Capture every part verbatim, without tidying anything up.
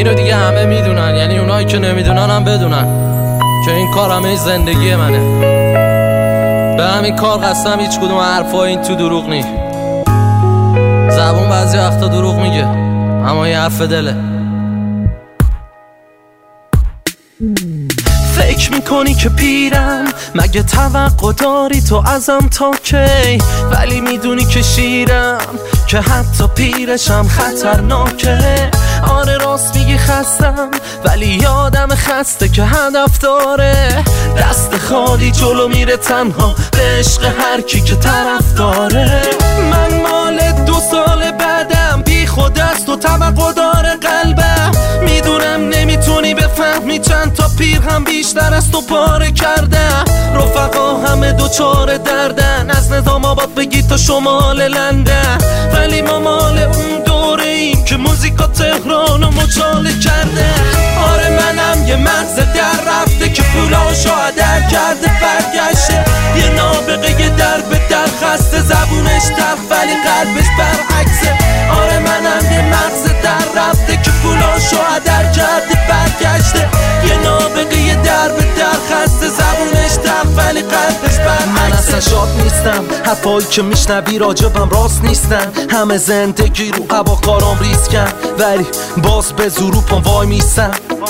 اینو دیگه همه میدونن، یعنی اونایی که نمیدونن هم بدونن که این کار همه زندگی منه. به همین کار قسم هیچ کدوم حرفا این تو دروغ نی. زبون بعضی وقتا دروغ میگه اما این حرف دله. فکر میکنی که پیرم، مگه توقع داری تو ازم تا کی؟ ولی میدونی که شیرم، که حتی پیرشم خطرناکه. آره راست میگی خستم، ولی یادم خسته که هدف داره. دست خالی جلو میره تنها به عشق هر کی که طرف داره. من مال دو سال بعدم، بی خود است و توقع داره قلبم. میدونم نمیتونی بفهمی چند تا پیر هم بیشتر از تو پاره کردن. رفقا همه دوچار دردن، از نظام آباد بگی تا شمال لندن. ولی ما مال اون دوره ایم که موزیکا تهران و مچاله کرده. آره منم یه مغز در رفته که پولاشو عدر کرده برگشته. یه نابغه یه در به در خسته، زبونش تف ولی قلبش برعکسه. آره منم یه مغز در رفته که پولاشو عدر کرده برگشته. یه نابغه یه در به در خسته، زبونش تف ولی قلبش برعکسه. من اصلا شاد نیستم، حرفایی که میشنوی راجبم راست نیستن. همه زندگی رو هوا کارام ریسکن، ولی باز به زور پام وای میستم.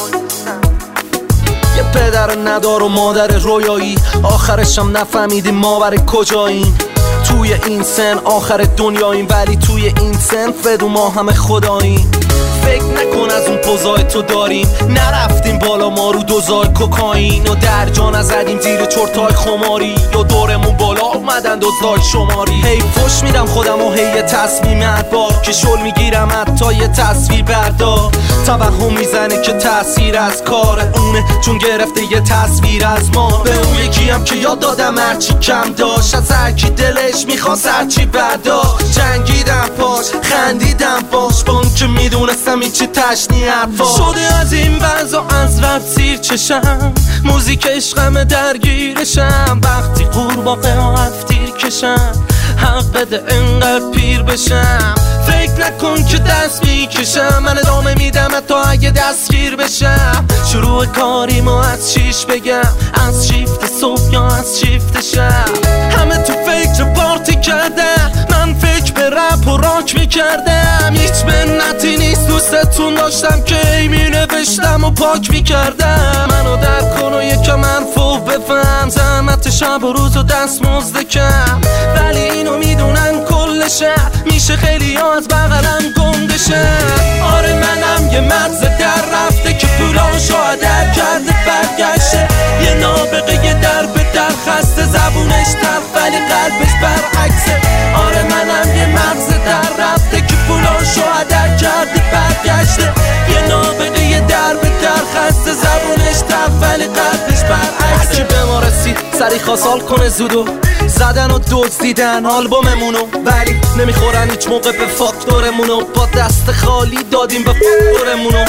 یه پدر ندار و مادر رویایی، آخرشم نفهمیدیم ما برای کجاییم. توی این سن آخر دنیاییم، ولی توی این سن فدو ما همه خداییم. فکر نکن از اون پوزای تو داریم، نرفتیم بالا ما رو دوزای کوکائین. و در جا نزدیم زیر چرتای خماری، یا دورمون بالا اومدن دوزای شماری. هی فش میدم خودم و هی تصمیم ادبار، که شل میگیرم حتی یه تصویر بردار. توهم میزنه که تأثیر از کار اونه، چون گرفته یه تصویر از ما. به اون یکی هم که یاد دادم هرچی کم داشت، از هرکی دلش میخواست هرچی برداشت. جنگیدم پاش، خندیدم باش، با اون که میدونستم هیچی تشنی حرفا. شده از این وضع از رب سیر چشم، موزیک عشقم درگیرشم. وقتی قورباغه ها هفتیر کشم، حق بده انقدر پیر بشم. فکر نکن که دست میکشم، من ادامه میدم حتی اگه دستگیر بشم. شروع کاریمو از شیش بگم، از شیفت صبح یا از شیفت شب. همه تو فکر پارتی کردم، من فکر به رپ و راک میکردم. هیچ منتی نیست دوستتون داشتم که ای مینوشتم و پاک میکردم. منو در کن و یکم حرفو بفهم، زحمت شب و روز و دست مزدکم. ولی اینو میدونن کل شهر، میشه خیلی ها از بغلم گندشن. آره منم یه مغز در رفته که پولاشو عدر کرده برگشته. یه نابغه یه در به در خسته، زبونش تف ولی قلبش برعکسه. آره منم یه مغز در رفته که پولاشو عدر کرده برگشته. یه نابغه یه در به در خسته، زبونش تف ولی قلبش برعکسه. هرکی به ما رسید سری خواست کنه زودو، زدن و دزدیدن آلبوممونو، ولی نمیخورن هیچ موقع به فاکتورمونو. با دست خالی دادیم به فاکتورمونو،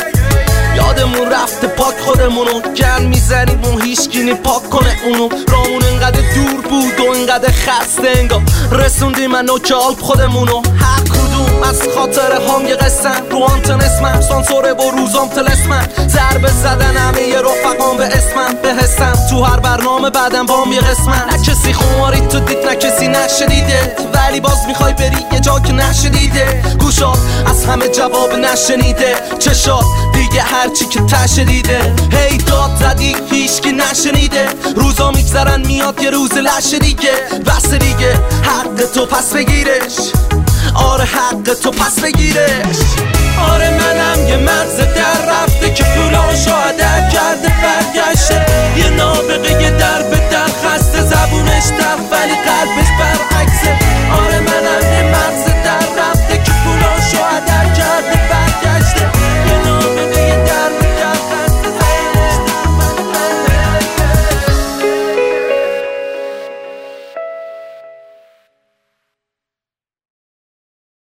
یادمون رفته پاک خودمونو. گن میزنیم اون هیچکی پاک کنه اونو. رامون انقدر دور بود و انقدر خسته، انگار رسوندیم من نوک آلب خودمونو. هر کدوم از خاطر هم یه قسم، رو آنتن اسمم سانسوره و روزام تلسمم. ضربه زدن همه یه رفقام به اسمم، به حسم تو هر برنامه بعدم بام یه قسمم. نه کسی خماری تو دید، نه کسی نشنیده، ولی باز میخوای بری یه جا که نشنیده. گوشات از همه جواب نشنیده، چشات دیگه هرچی که تشه دیده. هی داد زدی هیچکی نشنیده، روزا میگذرن میاد یه روز لشه دیگه. بس دیگه حق تو پس بگیرش، آره حق تو پس بگیرش. آره منم یه مغز در رفته که